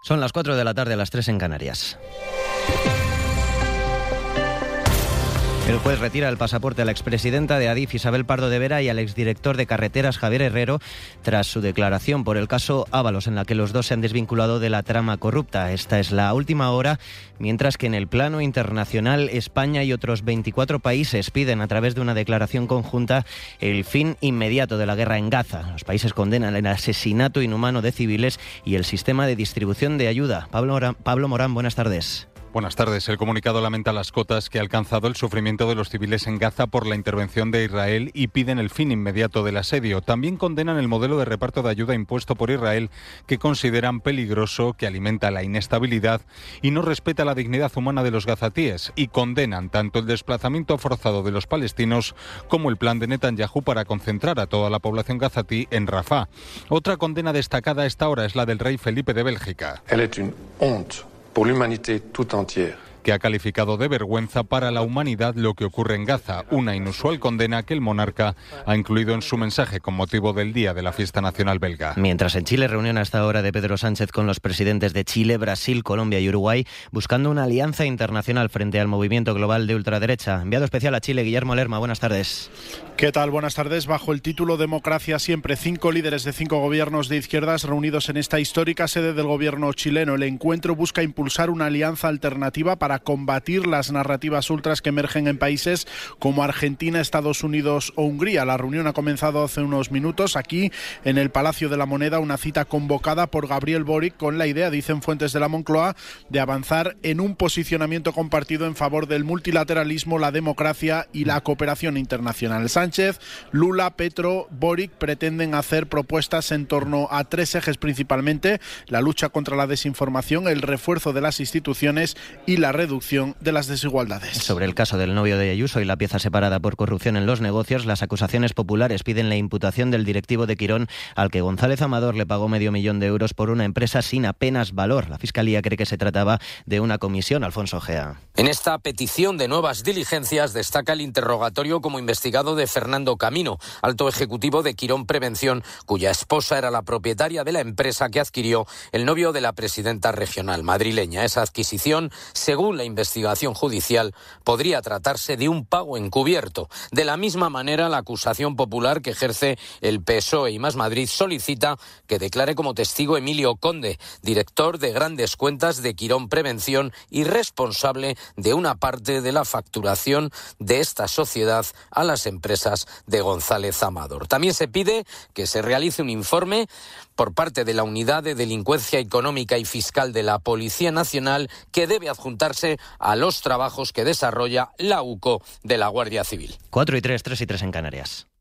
Son las 4 de la tarde, las 3 en Canarias. El juez retira el pasaporte a la expresidenta de Adif, Isabel Pardo de Vera, y al exdirector de Carreteras, Javier Herrero, tras su declaración por el caso Ábalos, en la que los dos se han desvinculado de la trama corrupta. Esta es la última hora, mientras que en el plano internacional, España y otros 24 países piden, a través de una declaración conjunta, el fin inmediato de la guerra en Gaza. Los países condenan el asesinato inhumano de civiles y el sistema de distribución de ayuda. Pablo Morán, buenas tardes. Buenas tardes. El comunicado lamenta las cotas que ha alcanzado el sufrimiento de los civiles en Gaza por la intervención de Israel y piden el fin inmediato del asedio. También condenan el modelo de reparto de ayuda impuesto por Israel, que consideran peligroso, que alimenta la inestabilidad y no respeta la dignidad humana de los gazatíes. Y condenan tanto el desplazamiento forzado de los palestinos como el plan de Netanyahu para concentrar a toda la población gazatí en Rafah. Otra condena destacada a esta hora es la del rey Felipe de Bélgica, pour l'humanité tout entière. que ha calificado de vergüenza para la humanidad lo que ocurre en Gaza, una inusual condena que el monarca ha incluido en su mensaje con motivo del Día de la Fiesta Nacional Belga. Mientras en Chile, reunión a esta hora de Pedro Sánchez con los presidentes de Chile, Brasil, Colombia y Uruguay, buscando una alianza internacional frente al movimiento global de ultraderecha. Enviado especial a Chile, Guillermo Lerma, buenas tardes. ¿Qué tal? Buenas tardes. Bajo el título Democracia Siempre, 5 líderes de 5 gobiernos de izquierdas reunidos en esta histórica sede del gobierno chileno. El encuentro busca impulsar una alianza alternativa para combatir las narrativas ultras que emergen en países como Argentina, Estados Unidos o Hungría. La reunión ha comenzado hace unos minutos aquí en el Palacio de la Moneda, una cita convocada por Gabriel Boric con la idea, dicen fuentes de la Moncloa, de avanzar en un posicionamiento compartido en favor del multilateralismo, la democracia y la cooperación internacional. Sánchez, Lula, Petro, Boric pretenden hacer propuestas en torno a 3 ejes principalmente: la lucha contra la desinformación, el refuerzo de las instituciones y la reducción de las desigualdades. Sobre el caso del novio de Ayuso y la pieza separada por corrupción en los negocios, las acusaciones populares piden la imputación del directivo de Quirón, al que González Amador le pagó $500,000 por una empresa sin apenas valor. La Fiscalía cree que se trataba de una comisión. Alfonso Gea. En esta petición de nuevas diligencias destaca el interrogatorio como investigado de Fernando Camino, alto ejecutivo de Quirón Prevención, cuya esposa era la propietaria de la empresa que adquirió el novio de la presidenta regional madrileña. Esa adquisición, según la investigación judicial, podría tratarse de un pago encubierto. De la misma manera, la acusación popular que ejerce el PSOE y Más Madrid solicita que declare como testigo Emilio Conde, director de Grandes Cuentas de Quirón Prevención y responsable de una parte de la facturación de esta sociedad a las empresas de González Amador. También se pide que se realice un informe por parte de la Unidad de Delincuencia Económica y Fiscal de la Policía Nacional, que debe adjuntarse a los trabajos que desarrolla la UCO de la Guardia Civil. 4 y 3, 3 y 3 en Canarias.